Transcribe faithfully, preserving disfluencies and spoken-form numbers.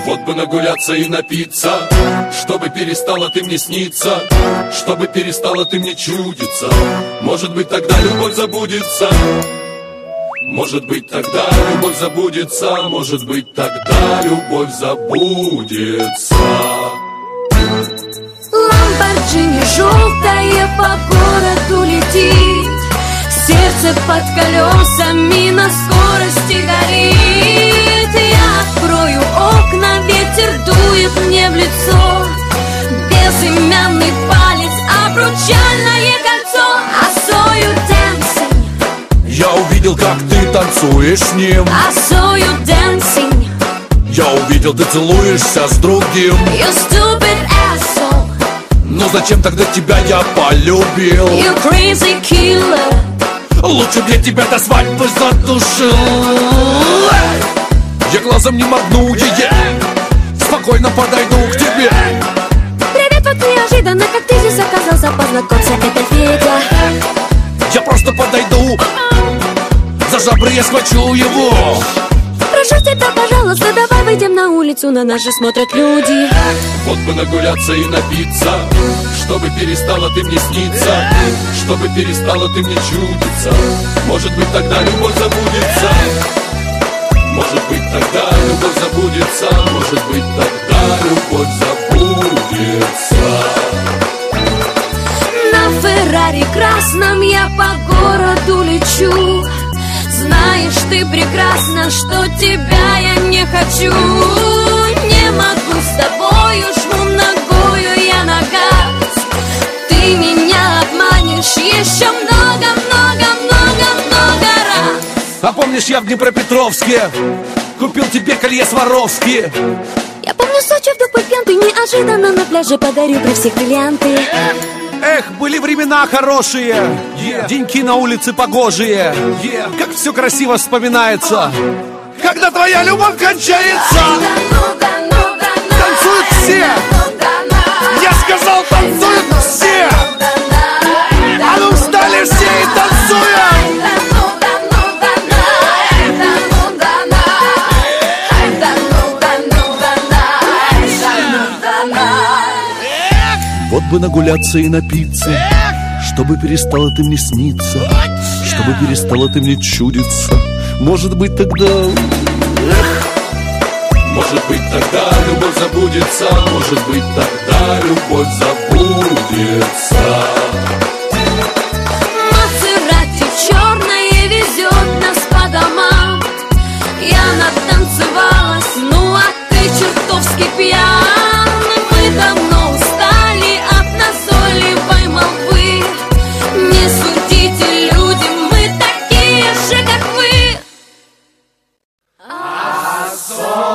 Вот бы нагуляться и напиться, чтобы перестала ты мне сниться, чтобы перестала ты мне чудиться. Может быть, тогда любовь забудется. Может быть, тогда любовь забудется. Может быть, тогда любовь забудется. Ламборджини желтая по городу летит, сердце под колесами на скорости горит. Я открою окна, ветер дует мне в лицо. Безымянный палец, обручальное кольцо. I saw you dancing. Я увидел, как ты танцуешь с ним. I saw you dancing. Я увидел, ты целуешься с другим. You stupid asshole. Но зачем тогда тебя я полюбил? You crazy killer. Лучше б я тебя до свадьбы задушил. Я глазом не моргну, е-е. Спокойно подойду к тебе. Привет, вот неожиданно, как ты здесь оказался. Познакомься, это Федя. Я просто подойду, за жабры я схвачу его. Прошу тебя, пожалуйста, давай выйдем на улицу, на нас же смотрят люди. Вот бы нагуляться и напиться, чтобы перестала ты мне сниться, чтобы перестала ты мне чудиться. Может быть, тогда любовь забудется. Может быть, тогда любовь забудется. Может быть, тогда любовь забудется. На Феррари красном я по городу лечу. Знаешь ты прекрасно, что тебя я не хочу. Не могу с тобою, жму ногою я на газ. Ты меня обманешь еще много-много-много-много раз. А помнишь, я в Днепропетровске купил тебе колье Сваровски? Я помню Сочи, в Дупы-Пенты, неожиданно на пляже подарю при всех бриллианты. Эх, были времена хорошие, yeah. Деньки на улице погожие, yeah. Как все красиво вспоминается, когда твоя любовь кончается. Танцуют все. Я сказал, танцуют все. А ну встали все и танцуем. Вот бы нагуляться и напиться, чтобы перестала ты мне сниться, чтобы перестала ты мне чудиться. Может быть, тогда... Может быть, тогда любовь забудется. Может быть, тогда любовь забудется. Мазерати черное везет нас по домам. Я натанцевалась, ну а ты чертовски пьян. Мы давно устали от назойливой молвы. Не судите, люди, мы такие же, как вы. I saw